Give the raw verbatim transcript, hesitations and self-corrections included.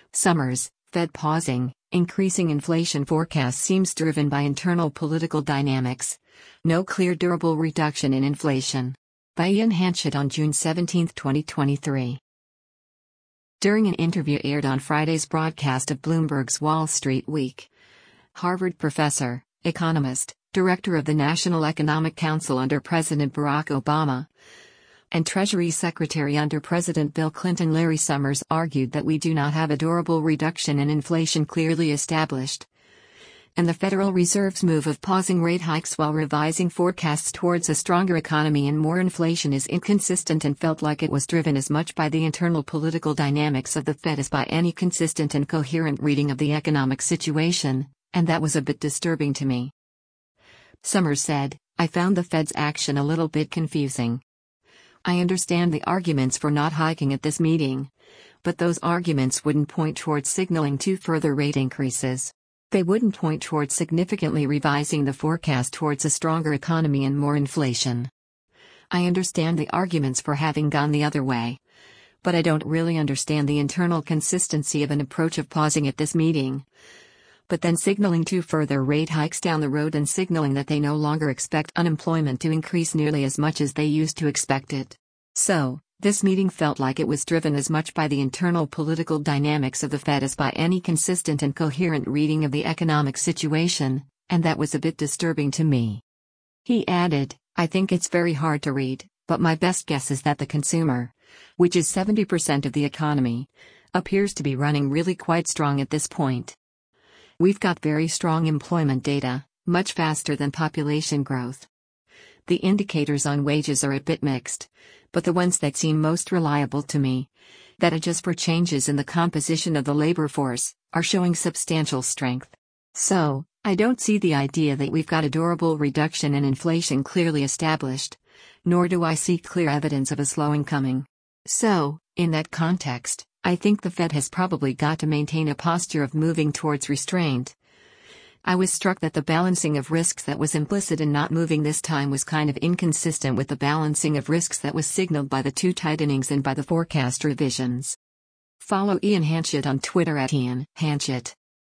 Summers, Fed pausing, increasing inflation forecast seems driven by internal political dynamics. No clear durable reduction in inflation. By Ian Hanchett on June seventeenth, twenty twenty-three. During an interview aired on Friday's broadcast of Bloomberg's Wall Street Week, Harvard professor, economist, director of the National Economic Council under President Barack Obama, and Treasury Secretary under President Bill Clinton Larry Summers argued that we do not have a durable reduction in inflation clearly established, and the Federal Reserve's move of pausing rate hikes while revising forecasts towards a stronger economy and more inflation is inconsistent and felt like it was driven as much by the internal political dynamics of the Fed as by any consistent and coherent reading of the economic situation, and that was a bit disturbing to me. Summers said, "I found the Fed's action a little bit confusing. I understand the arguments for not hiking at this meeting, but those arguments wouldn't point towards signaling two further rate increases. They wouldn't point towards significantly revising the forecast towards a stronger economy and more inflation. I understand the arguments for having gone the other way, but I don't really understand the internal consistency of an approach of pausing at this meeting, but then signaling two further rate hikes down the road and signaling that they no longer expect unemployment to increase nearly as much as they used to expect it. So, this meeting felt like it was driven as much by the internal political dynamics of the Fed as by any consistent and coherent reading of the economic situation, and that was a bit disturbing to me." He added, "I think it's very hard to read, but my best guess is that the consumer, which is seventy percent of the economy, appears to be running really quite strong at this point. We've got very strong employment data, much faster than population growth. The indicators on wages are a bit mixed, but the ones that seem most reliable to me, that adjust for changes in the composition of the labor force, are showing substantial strength. So, I don't see the idea that we've got a durable reduction in inflation clearly established, nor do I see clear evidence of a slowing coming. So, in that context, I think the Fed has probably got to maintain a posture of moving towards restraint. I was struck that the balancing of risks that was implicit in not moving this time was kind of inconsistent with the balancing of risks that was signaled by the two tightenings and by the forecast revisions." Follow Ian Hanchett on Twitter at Ian Hanchett.